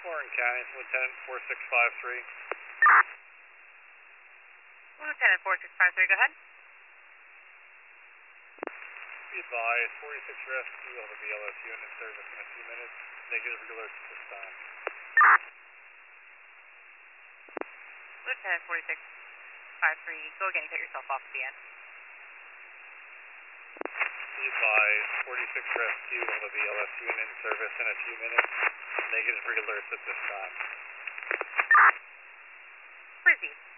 Warren County, Lieutenant 4653. Lieutenant 4653, go ahead. Be advised, 46 Rescue will have a BLS unit service in a few minutes. Negative alerts at this time. Lieutenant 4653, go again and cut yourself off at the end. Be advised, 46 Rescue will have a BLS unit in service in a few minutes. Negative alerts at this time. Proceed.